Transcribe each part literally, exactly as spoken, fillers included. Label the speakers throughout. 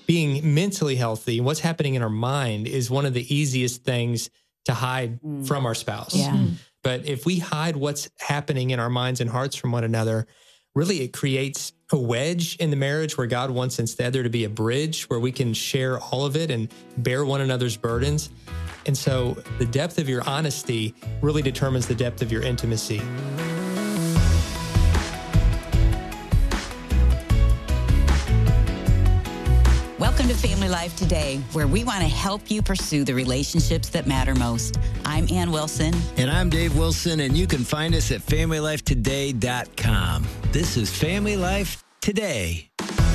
Speaker 1: being mentally healthy, what's happening in our mind is one of the easiest things to hide mm. from our spouse.
Speaker 2: Yeah.
Speaker 1: But if we hide what's happening in our minds and hearts from one another, really it creates a wedge in the marriage where God wants instead there to be a bridge where we can share all of it and bear one another's burdens. And so the depth of your honesty really determines the depth of your intimacy.
Speaker 2: Welcome to Family Life Today, where we want to help you pursue the relationships that matter most. I'm Ann Wilson.
Speaker 3: And I'm Dave Wilson, and you can find us at family life today dot com. This is Family Life Today.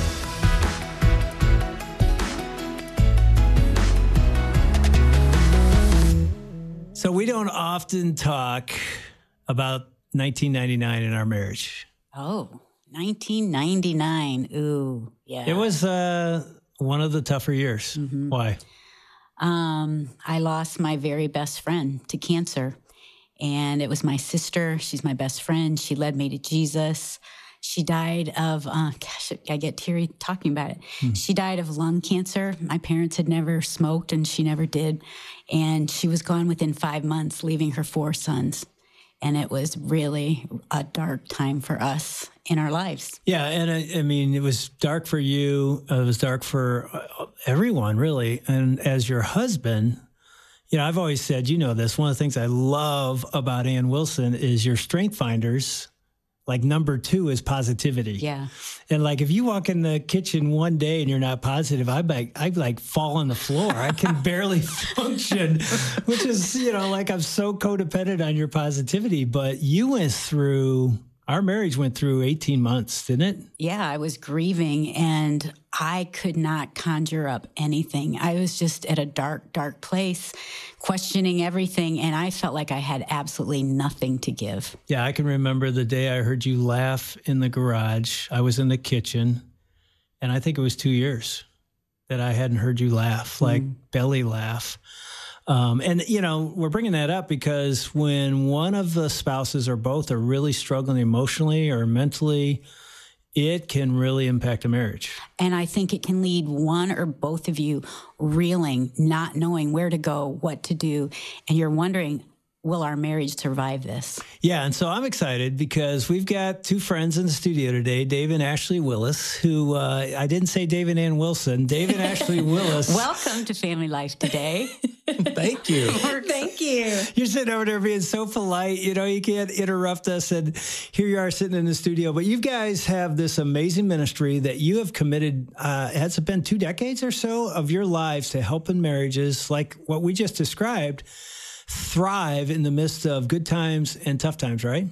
Speaker 3: So we don't often talk about nineteen ninety-nine in our marriage.
Speaker 2: Oh, nineteen ninety-nine. Ooh, yeah.
Speaker 3: It was uh, one of the tougher years. Mm-hmm. Why?
Speaker 2: Um, I lost my very best friend to cancer. And it was my sister. She's my best friend. She led me to Jesus. She died of, uh, gosh, I get teary talking about it. Hmm. She died of lung cancer. My parents had never smoked, and she never did. And she was gone within five months, leaving her four sons. And it was really a dark time for us in our lives.
Speaker 3: Yeah, and I, I mean, it was dark for you. It was dark for everyone, really. And as your husband, you know, I've always said, you know this, one of the things I love about Ann Wilson is your strength finders. Like number two is positivity.
Speaker 2: Yeah.
Speaker 3: And like if you walk in the kitchen one day and you're not positive, I like I like fall on the floor. I can barely function, which is, you know, like I'm so codependent on your positivity. But you went through, our marriage went through eighteen months, didn't it?
Speaker 2: Yeah, I was grieving and I could not conjure up anything. I was just at a dark, dark place, questioning everything, and I felt like I had absolutely nothing to give.
Speaker 3: Yeah, I can remember the day I heard you laugh in the garage. I was in the kitchen, and I think it was two years that I hadn't heard you laugh, like mm. belly laugh. Um, and, you know, we're bringing that up because when one of the spouses or both are really struggling emotionally or mentally, it can really impact a marriage.
Speaker 2: And I think it can lead one or both of you reeling, not knowing where to go, what to do. And you're wondering, will our marriage survive this?
Speaker 3: Yeah, and so I'm excited because we've got two friends in the studio today, Dave and Ashley Willis, who uh, I didn't say Dave and Ann Wilson, Dave and Ashley Willis.
Speaker 2: Welcome to Family Life Today.
Speaker 3: Thank you.
Speaker 2: Thank you.
Speaker 3: You're sitting over there being so polite. You know, you can't interrupt us. And here you are sitting in the studio. But you guys have this amazing ministry that you have committed, uh, has it been two decades or so of your lives to helping marriages like what we just described thrive in the midst of good times and tough times, right?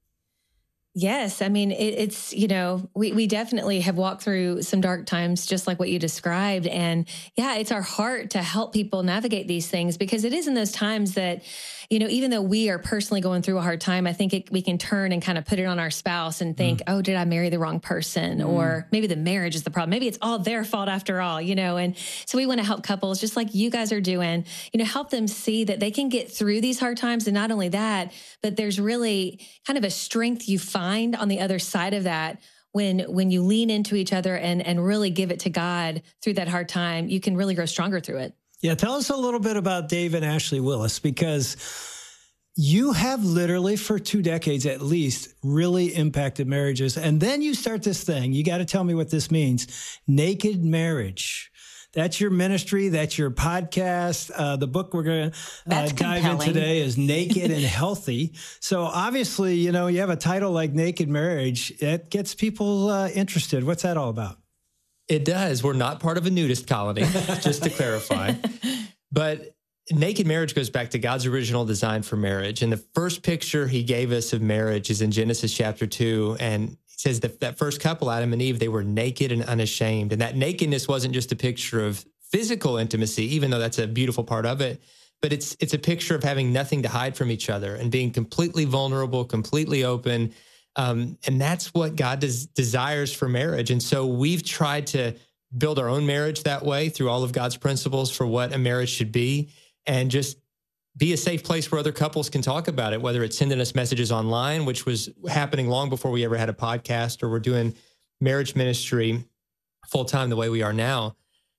Speaker 4: Yes. I mean, it, it's, you know, we, we definitely have walked through some dark times, just like what you described. And yeah, it's our heart to help people navigate these things because it is in those times that, you know, even though we are personally going through a hard time, I think it, we can turn and kind of put it on our spouse and think, mm. oh, did I marry the wrong person? Mm. Or maybe the marriage is the problem. Maybe it's all their fault after all, you know? And so we want to help couples just like you guys are doing, you know, help them see that they can get through these hard times. And not only that, but there's really kind of a strength you find on the other side of that. When when you lean into each other and, and really give it to God through that hard time, you can really grow stronger through it.
Speaker 3: Yeah, tell us a little bit about Dave and Ashley Willis, because you have literally for two decades at least really impacted marriages. And then you start this thing. You got to tell me what this means. Naked Marriage. That's your ministry. That's your podcast. Uh, the book we're going to uh, dive in today is Naked and Healthy. So obviously, you know, you have a title like Naked Marriage. It gets people uh, interested. What's that all about?
Speaker 1: It does. We're not part of a nudist colony, just to clarify. But Naked Marriage goes back to God's original design for marriage. And the first picture he gave us of marriage is in Genesis chapter two. And he says that that first couple, Adam and Eve, they were naked and unashamed. And that nakedness wasn't just a picture of physical intimacy, even though that's a beautiful part of it, but it's it's a picture of having nothing to hide from each other and being completely vulnerable, completely open. Um, and that's what God des- desires for marriage. And so we've tried to build our own marriage that way through all of God's principles for what a marriage should be, and just be a safe place where other couples can talk about it, whether it's sending us messages online, which was happening long before we ever had a podcast, or we're doing marriage ministry full time the way we are now.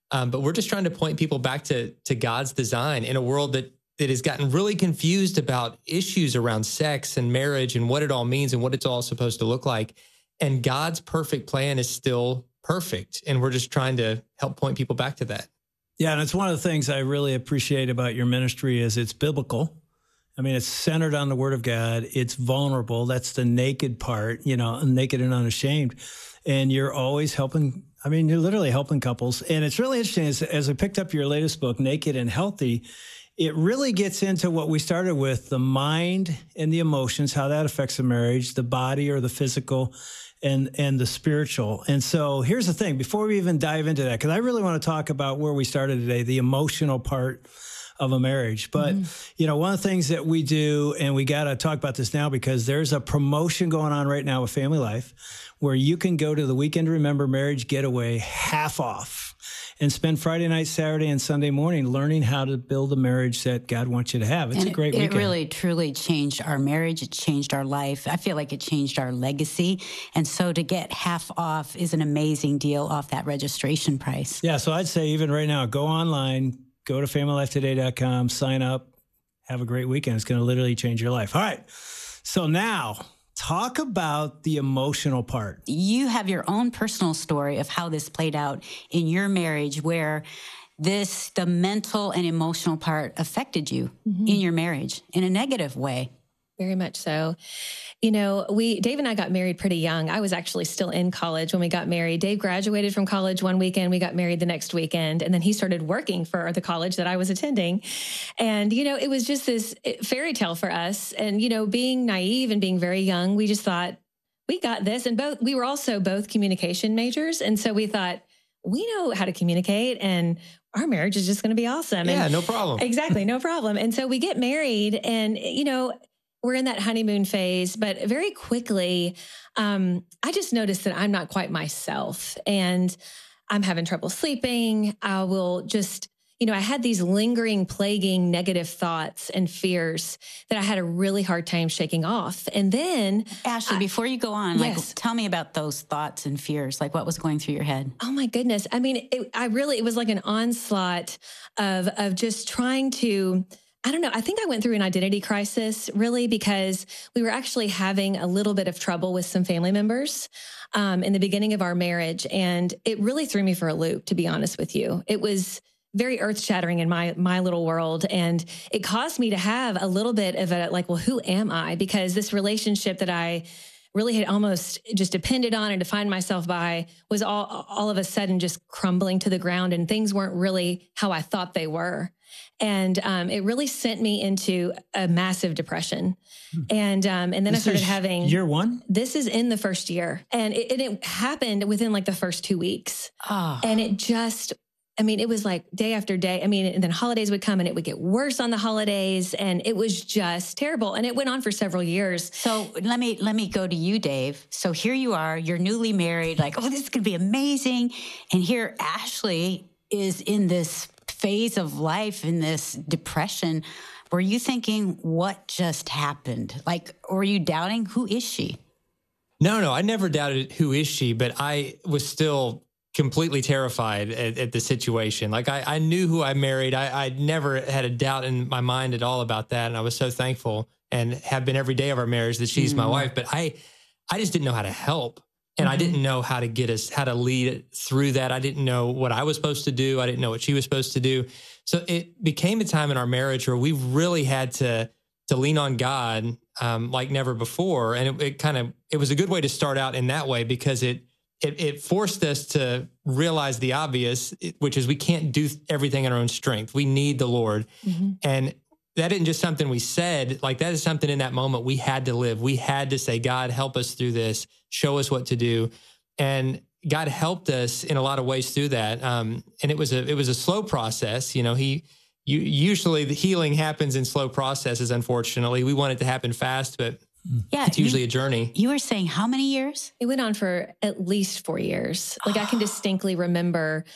Speaker 1: Um, but we're just trying to point people back to, to God's design in a world that, that has gotten really confused about issues around sex and marriage and what it all means and what it's all supposed to look like. And God's perfect plan is still perfect. And we're just trying to help point people back to that.
Speaker 3: Yeah, and it's one of the things I really appreciate about your ministry is it's biblical. I mean, it's centered on the Word of God. It's vulnerable. That's the naked part, you know, naked and unashamed. And you're always helping. I mean, you're literally helping couples. And it's really interesting as, as I picked up your latest book, Naked and Healthy, it really gets into what we started with, the mind and the emotions, how that affects a marriage, the body or the physical, and and the spiritual. And so here's the thing, before we even dive into that, because I really want to talk about where we started today, the emotional part of a marriage. But, mm-hmm. you know, one of the things that we do, and we got to talk about this now because there's a promotion going on right now with Family Life where you can go to the Weekend Remember Marriage Getaway half off and spend Friday night, Saturday, and Sunday morning learning how to build a marriage that God wants you to have. It's
Speaker 2: and
Speaker 3: a great
Speaker 2: it,
Speaker 3: weekend.
Speaker 2: It really, truly changed our marriage. It changed our life. I feel like it changed our legacy. And so to get half off is an amazing deal off that registration price.
Speaker 3: Yeah, so I'd say even right now, go online, go to family life today dot com, sign up, have a great weekend. It's going to literally change your life. All right, so now talk about the emotional part.
Speaker 2: You have your own personal story of how this played out in your marriage where this, the mental and emotional part affected you mm-hmm. in your marriage in a negative way.
Speaker 4: Very much so. You know, we, Dave and I got married pretty young. I was actually still in college when we got married. Dave graduated from college one weekend. We got married the next weekend. And then he started working for the college that I was attending. And, you know, it was just this fairy tale for us. And, you know, being naive and being very young, we just thought, we got this. And both, we were also both communication majors. And so we thought, we know how to communicate and our marriage is just going to be awesome.
Speaker 1: Yeah,
Speaker 4: and
Speaker 1: no problem.
Speaker 4: Exactly, no problem. And so we get married and, you know, we're in that honeymoon phase, but very quickly, um, I just noticed that I'm not quite myself and I'm having trouble sleeping. I will just, you know, I had these lingering, plaguing negative thoughts and fears that I had a really hard time shaking off. And then
Speaker 2: Ashley,
Speaker 4: I,
Speaker 2: before you go on,
Speaker 4: yes.
Speaker 2: like, tell me about those thoughts and fears, like what was going through your head?
Speaker 4: Oh my goodness. I mean, it, I really, it was like an onslaught of, of just trying to, I don't know. I think I went through an identity crisis really because we were actually having a little bit of trouble with some family members um, in the beginning of our marriage. And it really threw me for a loop, to be honest with you. It was very earth shattering in my, my little world. And it caused me to have a little bit of a, like, well, who am I? Because this relationship that I really had almost just depended on and defined myself by was all, all of a sudden just crumbling to the ground and things weren't really how I thought they were. And um, it really sent me into a massive depression. And um, and then
Speaker 3: this
Speaker 4: I started
Speaker 3: is
Speaker 4: having...
Speaker 3: Year one?
Speaker 4: This is in the first year. And it, and it happened within like the first two weeks.
Speaker 2: Oh.
Speaker 4: And it just... I mean, it was like day after day. I mean, and then holidays would come and it would get worse on the holidays. And it was just terrible. And it went on for several years.
Speaker 2: So let me, let me go to you, Dave. So here you are, you're newly married, like, oh, this is going to be amazing. And here Ashley is in this phase of life, in this depression. Were you thinking, what just happened? Like, were you doubting, who is she?
Speaker 1: No, no, I never doubted who is she, but I was still completely terrified at, at the situation. Like I, I knew who I married. I, I never had a doubt in my mind at all about that. And I was so thankful and have been every day of our marriage that she's mm-hmm. my wife. But I, I just didn't know how to help. And mm-hmm. I didn't know how to get us, how to lead through that. I didn't know what I was supposed to do. I didn't know what she was supposed to do. So it became a time in our marriage where we really had to, to lean on God um, like never before. And it, it kind of, it was a good way to start out in that way because it, It, it forced us to realize the obvious, which is we can't do everything in our own strength. We need the Lord. Mm-hmm. And that isn't just something we said. Like that is something in that moment we had to live. We had to say, God, help us through this. Show us what to do. And God helped us in a lot of ways through that. Um, and it was a it was a slow process. You know, he you, usually the healing happens in slow processes, unfortunately. We want it to happen fast, but yeah, it's usually
Speaker 2: you,
Speaker 1: a journey.
Speaker 2: You were saying how many years?
Speaker 4: It went on for at least four years. Like I can distinctly remember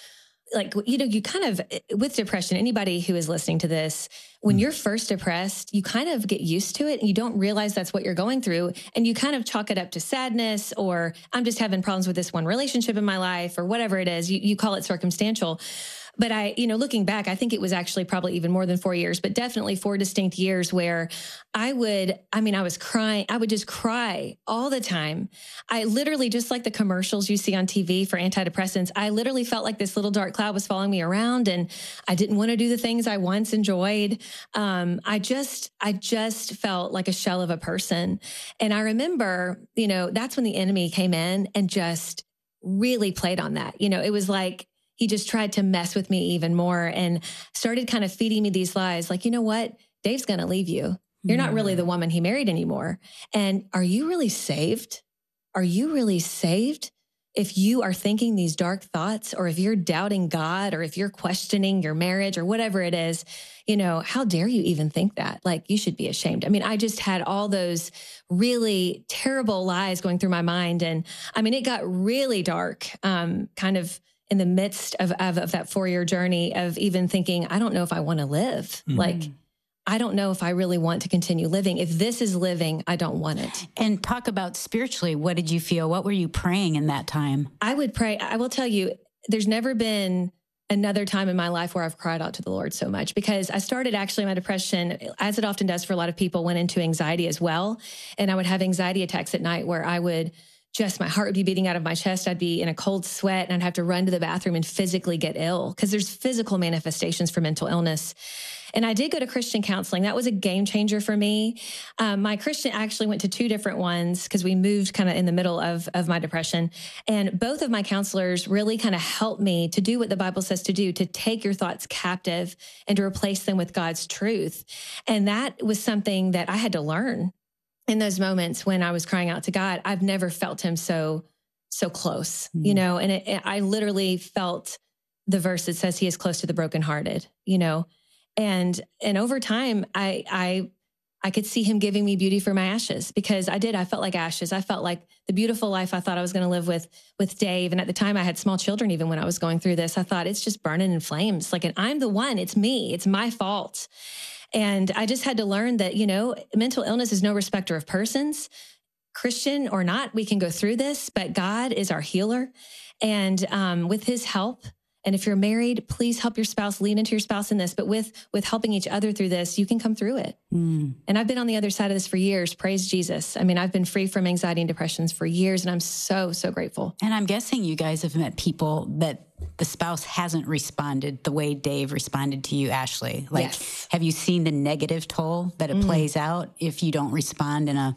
Speaker 4: like, you know, you kind of, with depression, anybody who is listening to this, when mm. you're first depressed, you kind of get used to it and you don't realize that's what you're going through. And you kind of chalk it up to sadness, or I'm just having problems with this one relationship in my life, or whatever it is. You, you call it circumstantial. But I, you know, looking back, I think it was actually probably even more than four years, but definitely four distinct years where I would, I mean, I was crying. I would just cry all the time. I literally, just like the commercials you see on T V for antidepressants, I literally felt like this little dark cloud was following me around, and I didn't want to do the things I once enjoyed. Um, I just, I just felt like a shell of a person. And I remember, you know, that's when the enemy came in and just really played on that. You know, it was like, he just tried to mess with me even more and started kind of feeding me these lies. Like, you know what? Dave's going to leave you. You're not really the woman he married anymore. And are you really saved? Are you really saved? If you are thinking these dark thoughts, or if you're doubting God, or if you're questioning your marriage or whatever it is, you know, how dare you even think that? Like, you should be ashamed. I mean, I just had all those really terrible lies going through my mind. And I mean, it got really dark, um, kind of in the midst of, of, of that four-year journey of even thinking, I don't know if I want to live. Mm-hmm. Like, I don't know if I really want to continue living. If this is living, I don't want it.
Speaker 2: And talk about spiritually, what did you feel? What were you praying in that time?
Speaker 4: I would pray. I will tell you, there's never been another time in my life where I've cried out to the Lord so much, because I started actually my depression, as it often does for a lot of people, went into anxiety as well. And I would have anxiety attacks at night where I would just, my heart would be beating out of my chest. I'd be in a cold sweat and I'd have to run to the bathroom and physically get ill, because there's physical manifestations for mental illness. And I did go to Christian counseling. That was a game changer for me. Um, my Christian actually went to two different ones because we moved kind of in the middle of, of my depression. And both of my counselors really kind of helped me to do what the Bible says to do, to take your thoughts captive and to replace them with God's truth. And that was something that I had to learn in those moments when I was crying out to God. I've never felt him so, so close, mm-hmm. you know, and it, it, I literally felt the verse that says he is close to the brokenhearted, you know, and, and over time, I, I, I could see him giving me beauty for my ashes, because I did. I felt like ashes. I felt like the beautiful life I thought I was going to live with, with Dave. And at the time I had small children, even when I was going through this, I thought it's just burning in flames. Like, and I'm the one, it's me, it's my fault. And I just had to learn that, you know, mental illness is no respecter of persons, Christian or not. We can go through this, but God is our healer. And um, with his help, and if you're married, please help your spouse, lean into your spouse in this, but with, with helping each other through this, you can come through it. Mm. And I've been on the other side of this for years. Praise Jesus. I mean, I've been free from anxiety and depressions for years, and I'm so, so grateful.
Speaker 2: And I'm guessing you guys have met people that the spouse hasn't responded the way Dave responded to you, Ashley. Like, yes. Have you seen the negative toll that it mm. plays out if you don't respond in a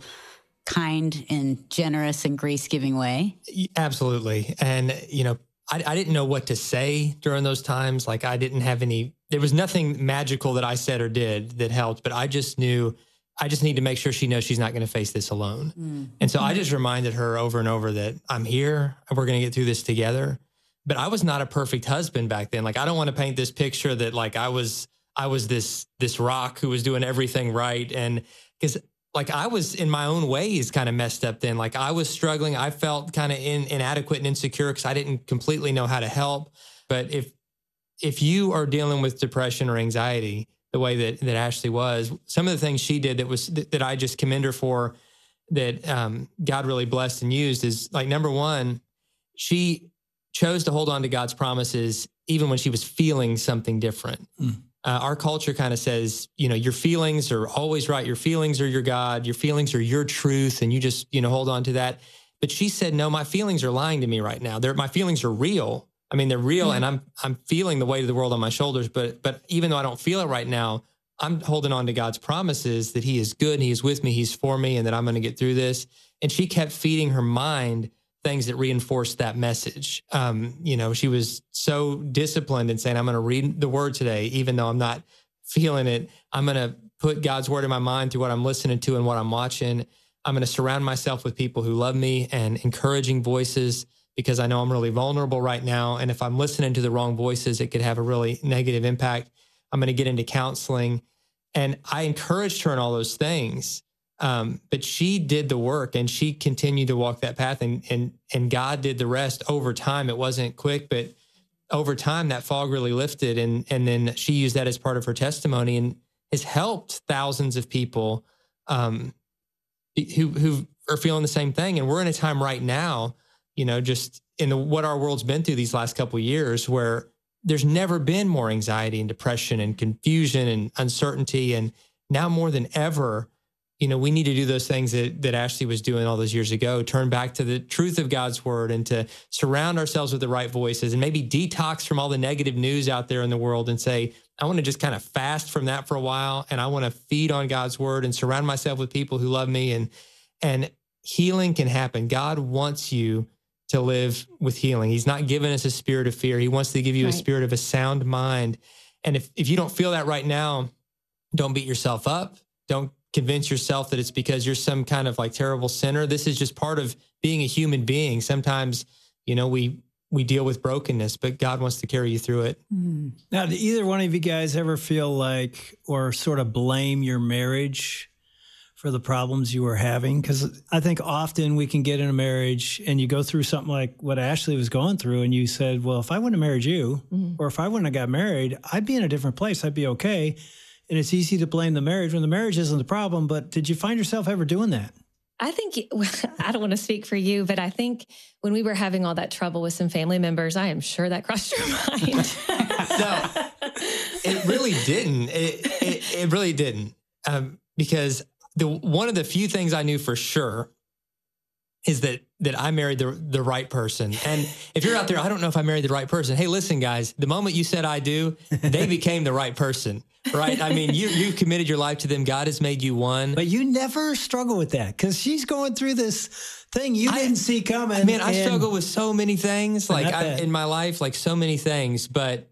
Speaker 2: kind and generous and grace-giving way?
Speaker 1: Absolutely. And, you know, I, I didn't know what to say during those times. Like, I didn't have any, there was nothing magical that I said or did that helped, but I just knew I just need to make sure she knows she's not going to face this alone. Mm. And so mm. I just reminded her over and over that I'm here and we're going to get through this together. But I was not a perfect husband back then. Like, I don't want to paint this picture that like I was, I was this, this rock who was doing everything right. And because like I was in my own ways kind of messed up then. Like, I was struggling. I felt kind of in, inadequate and insecure because I didn't completely know how to help. But if, if you are dealing with depression or anxiety the way that, that Ashley was, some of the things she did that was, that, that I just commend her for, that um, God really blessed and used, is like, number one, she chose to hold on to God's promises even when she was feeling something different. Mm. Uh, our culture kind of says, you know, your feelings are always right. Your feelings are your God. Your feelings are your truth. And you just, you know, hold on to that. But she said, no, my feelings are lying to me right now. They're, my feelings are real. I mean, they're real. Mm-hmm. And I'm, I'm feeling the weight of the world on my shoulders. But, but even though I don't feel it right now, I'm holding on to God's promises that he is good and he is with me. He's for me, and that I'm going to get through this. And she kept feeding her mind things that reinforced that message. Um, you know, she was so disciplined in saying, I'm going to read the word today, even though I'm not feeling it. I'm going to put God's word in my mind through what I'm listening to and what I'm watching. I'm going to surround myself with people who love me and encouraging voices, because I know I'm really vulnerable right now. And if I'm listening to the wrong voices, it could have a really negative impact. I'm going to get into counseling. And I encouraged her in all those things. Um, but she did the work and she continued to walk that path, and, and, and God did the rest over time. It wasn't quick, but over time, that fog really lifted. And, and then she used that as part of her testimony and has helped thousands of people um, who, who are feeling the same thing. And we're in a time right now, you know, just in the, what our world's been through these last couple of years, where there's never been more anxiety and depression and confusion and uncertainty. And now more than ever, you know, we need to do those things that, that Ashley was doing all those years ago, turn back to the truth of God's word and to surround ourselves with the right voices and maybe detox from all the negative news out there in the world and say, I want to just kind of fast from that for a while. And I want to feed on God's word and surround myself with people who love me, and, and healing can happen. God wants you to live with healing. He's not giving us a spirit of fear. He wants to give you right. a spirit of a sound mind. And if, if you don't feel that right now, don't beat yourself up. Don't convince yourself that it's because you're some kind of like terrible sinner. This is just part of being a human being. Sometimes, you know, we, we deal with brokenness, but God wants to carry you through it.
Speaker 3: Mm. Now, do either one of you guys ever feel like, or sort of blame your marriage for the problems you were having? Because I think often we can get in a marriage and you go through something like what Ashley was going through, and you said, well, if I wouldn't have married you, mm-hmm. or if I wouldn't have got married, I'd be in a different place. I'd be okay. And it's easy to blame the marriage when the marriage isn't the problem. But did you find yourself ever doing that?
Speaker 4: I think, I don't want to speak for you, but I think when we were having all that trouble with some family members, I am sure that crossed your mind.
Speaker 1: No, it really didn't. It, it, it really didn't. Um, because the one of the few things I knew for sure is that that I married the the right person. And if you're out there, I don't know if I married the right person. Hey, listen, guys, the moment you said I do, they became the right person, right? I mean, you you committed your life to them. God has made you one.
Speaker 3: But you never struggle with that because she's going through this thing you didn't I, see coming.
Speaker 1: Man, I struggle with so many things like I, in my life, like so many things. But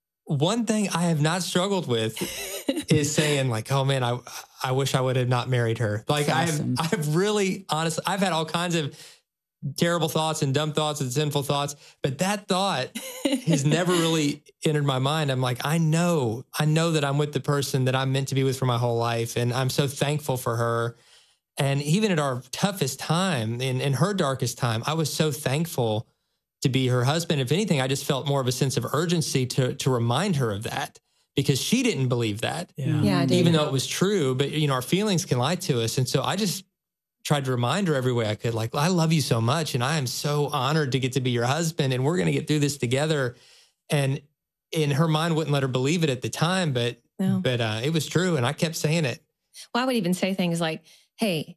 Speaker 1: one thing I have not struggled with is saying like, oh man, I I wish I would have not married her. Like awesome. I've I've really honestly, I've had all kinds of terrible thoughts and dumb thoughts and sinful thoughts, but that thought has never really entered my mind. I'm like, I know, I know that I'm with the person that I'm meant to be with for my whole life. And I'm so thankful for her. And even at our toughest time, in, in her darkest time, I was so thankful to be her husband. If anything, I just felt more of a sense of urgency to, to remind her of that, because she didn't believe that,
Speaker 3: yeah.
Speaker 4: Yeah,
Speaker 1: even though it was true. But, you know, our feelings can lie to us. And so I just tried to remind her every way I could, like, I love you so much. And I am so honored to get to be your husband. And we're going to get through this together. And in her mind wouldn't let her believe it at the time, but, no. but uh, it was true. And I kept saying it.
Speaker 4: Well, I would even say things like, hey,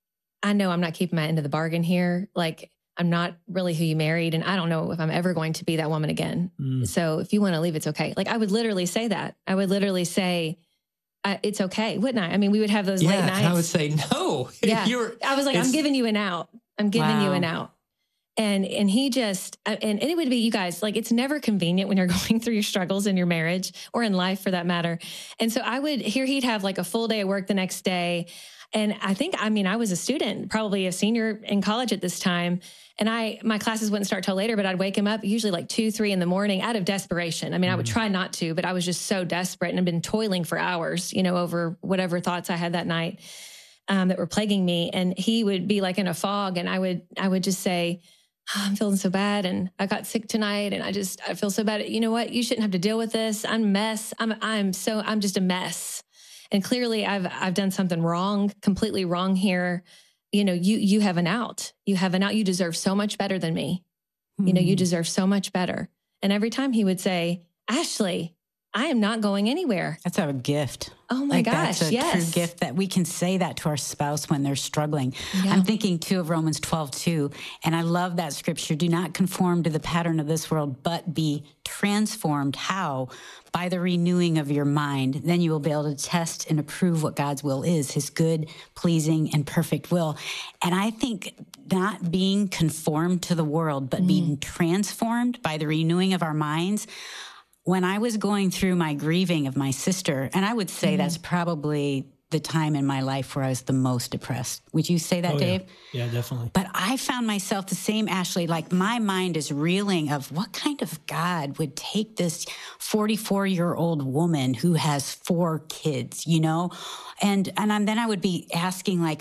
Speaker 4: I know I'm not keeping my end of the bargain here. Like, I'm not really who you married, and I don't know if I'm ever going to be that woman again. Mm. So if you want to leave, it's okay. Like, I would literally say that. I would literally say, I, it's okay, wouldn't I? I mean, we would have those
Speaker 1: yeah,
Speaker 4: late nights.
Speaker 1: And I would say, no.
Speaker 4: Yeah. You're, I was like, I'm giving you an out. I'm giving wow. you an out. And and he just, and, and it would be, you guys, like, it's never convenient when you're going through your struggles in your marriage or in life for that matter. And so I would, here he'd have like a full day of work the next day. And I think, I mean, I was a student, probably a senior in college at this time. And I, my classes wouldn't start till later, but I'd wake him up usually like two, three in the morning out of desperation. I mean, mm. I would try not to, but I was just so desperate and had been toiling for hours, you know, over whatever thoughts I had that night um, that were plaguing me. And he would be like in a fog, and I would, I would just say, oh, I'm feeling so bad, and I got sick tonight, and I just, I feel so bad. You know what? You shouldn't have to deal with this. I'm a mess. I'm, I'm so, I'm just a mess. And clearly I've, I've done something wrong, completely wrong here. You know, you, you have an out, you have an out. You deserve so much better than me. Mm-hmm. You know, you deserve so much better. And every time he would say, Ashley, I am not going anywhere.
Speaker 2: That's a gift.
Speaker 4: Oh my
Speaker 2: like
Speaker 4: gosh.
Speaker 2: That's a
Speaker 4: yes.
Speaker 2: true gift that we can say that to our spouse when they're struggling. Yeah. I'm thinking too of Romans twelve two. And I love that scripture. Do not conform to the pattern of this world, but be transformed. How? By the renewing of your mind. Then you will be able to test and approve what God's will is, his good, pleasing, and perfect will. And I think not being conformed to the world, but mm. being transformed by the renewing of our minds. When I was going through my grieving of my sister, and I would say mm-hmm. that's probably the time in my life where I was the most depressed. Would you say that,
Speaker 3: oh,
Speaker 2: Dave?
Speaker 3: Yeah. yeah, definitely.
Speaker 2: But I found myself the same, Ashley, like my mind is reeling of what kind of God would take this forty-four-year-old woman who has four kids, you know? And and I'm, then I would be asking like,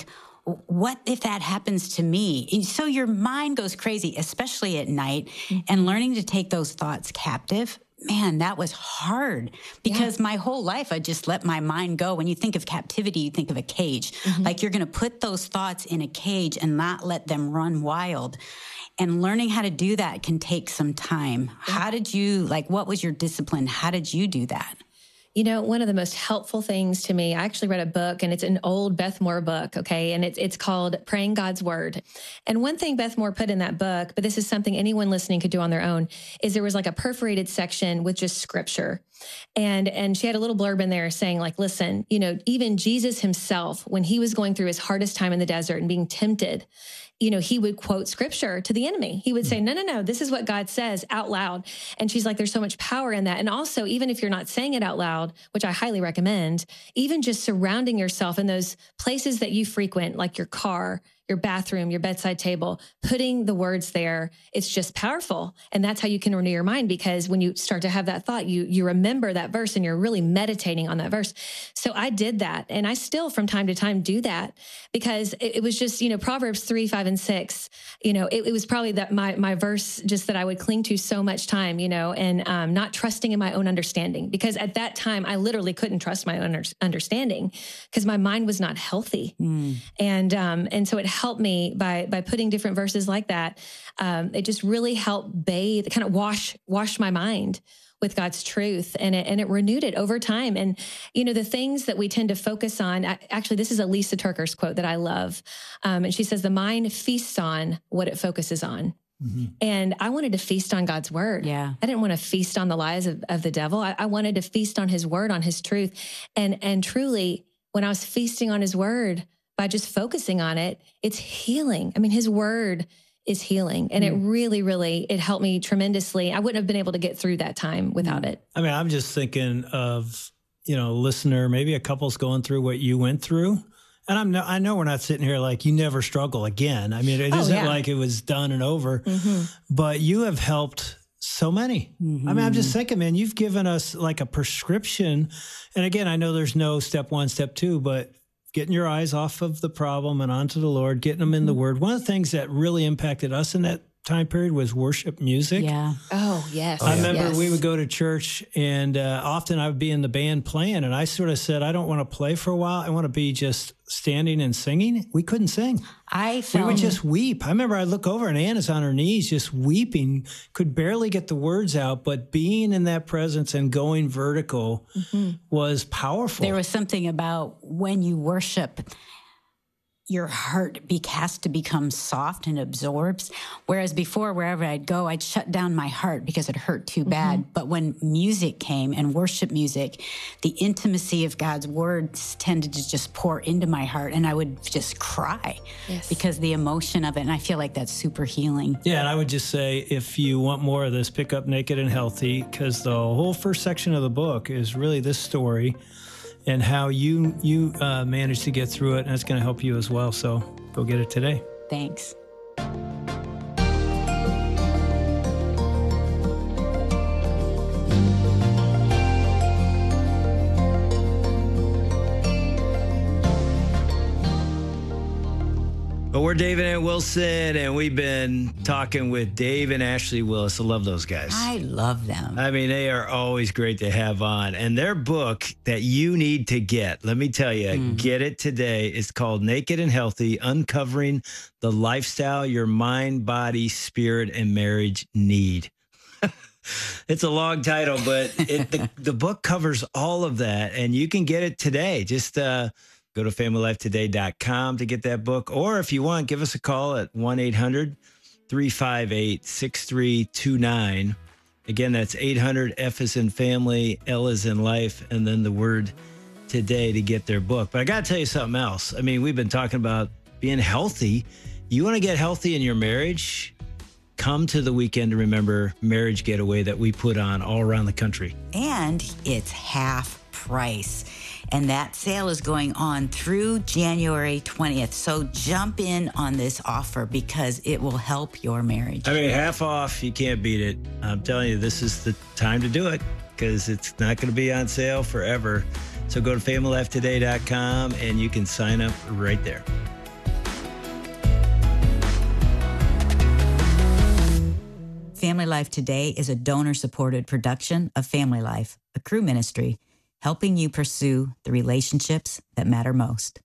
Speaker 2: what if that happens to me? And so your mind goes crazy, especially at night, and learning to take those thoughts captive. Man, that was hard because yeah. my whole life I just let my mind go. When you think of captivity, you think of a cage. Mm-hmm. Like you're going to put those thoughts in a cage and not let them run wild. And learning how to do that can take some time. Yeah. How did you, like, what was your discipline? How did you do that?
Speaker 4: You know, one of the most helpful things to me, I actually read a book, and it's an old Beth Moore book, okay? And it's it's called Praying God's Word. And one thing Beth Moore put in that book, but this is something anyone listening could do on their own, is there was like a perforated section with just scripture. And and she had a little blurb in there saying, like, listen, you know, even Jesus himself, when he was going through his hardest time in the desert and being tempted, you know, he would quote scripture to the enemy. He would say, no, no, no, this is what God says out loud. And she's like, there's so much power in that. And also, even if you're not saying it out loud, which I highly recommend, even just surrounding yourself in those places that you frequent, like your car, your bathroom, your bedside table, putting the words there, it's just powerful. And that's how you can renew your mind, because when you start to have that thought, you you remember that verse and you're really meditating on that verse. So I did that. And I still from time to time do that, because it, it was just, you know, Proverbs three, five, and six, you know, it, it was probably that my my verse just that I would cling to so much time, you know, and um, not trusting in my own understanding, because at that time I literally couldn't trust my own understanding because my mind was not healthy. Mm. And um, and so it helped me by by putting different verses like that. Um, it just really helped bathe, kind of wash wash my mind with God's truth, and it and it renewed it over time. And you know, the things that we tend to focus on. Actually, this is a Lisa Turker's quote that I love, um, and she says, "The mind feasts on what it focuses on." Mm-hmm. And I wanted to feast on God's word.
Speaker 2: Yeah,
Speaker 4: I didn't want to feast on the lies of, of the devil. I, I wanted to feast on His word, on His truth, and and truly, when I was feasting on His word, by just focusing on it, it's healing. I mean, His word is healing. And mm. it really, really, it helped me tremendously. I wouldn't have been able to get through that time without mm. it.
Speaker 3: I mean, I'm just thinking of, you know, listener, maybe a couple's going through what you went through. And I'm no, I know we're not sitting here like you never struggle again. I mean, it oh, isn't yeah. like it was done and over, mm-hmm. but you have helped so many. Mm-hmm. I mean, I'm just thinking, man, you've given us like a prescription. And again, I know there's no step one, step two, but getting your eyes off of the problem and onto the Lord, getting them in the Word. One of the things that really impacted us in that time period was worship music.
Speaker 2: Yeah.
Speaker 4: Oh, yes.
Speaker 3: I remember
Speaker 4: yes.
Speaker 3: we would go to church, and uh, often I would be in the band playing, and I sort of said, I don't want to play for a while. I want to be just standing and singing. We couldn't sing.
Speaker 2: I felt...
Speaker 3: We would just weep. I remember I'd look over, and Anna's on her knees just weeping, could barely get the words out, but being in that presence and going vertical mm-hmm. was powerful.
Speaker 2: There was something about when you worship, your heart be, has to become soft and absorbs. Whereas before, wherever I'd go, I'd shut down my heart because it hurt too bad. Mm-hmm. But when music came and worship music, the intimacy of God's words tended to just pour into my heart, and I would just cry yes. because the emotion of it. And I feel like that's super healing.
Speaker 3: Yeah, and I would just say, if you want more of this, pick up Naked and Healthy, because the whole first section of the book is really this story and how you you uh, managed to get through it, and it's going to help you as well. So go get it today.
Speaker 2: Thanks.
Speaker 5: Well, we're Dave and Ann Wilson, and we've been talking with Dave and Ashley Willis. I love those guys.
Speaker 2: I love them.
Speaker 5: I mean, they are always great to have on. And their book that you need to get, let me tell you, mm. get it today. It's called Naked and Healthy, Uncovering the Lifestyle Your Mind, Body, Spirit, and Marriage Need. It's a long title, but it, the, the book covers all of that, and you can get it today. Just uh, go to family life today dot com to get that book. Or if you want, give us a call at one eight hundred three five eight six three two nine. Again, that's eight hundred F as in family, L as in life, and then the word today to get their book. But I got to tell you something else. I mean, we've been talking about being healthy. You want to get healthy in your marriage? Come to the Weekend to Remember Marriage Getaway that we put on all around the country.
Speaker 2: And it's half price. And that sale is going on through January twentieth. So jump in on this offer because it will help your marriage.
Speaker 5: I mean, half off, you can't beat it. I'm telling you, this is the time to do it because it's not going to be on sale forever. So go to family life today dot com and you can sign up right there.
Speaker 6: Family Life Today is a donor-supported production of Family Life, a Cru ministry, helping you pursue the relationships that matter most.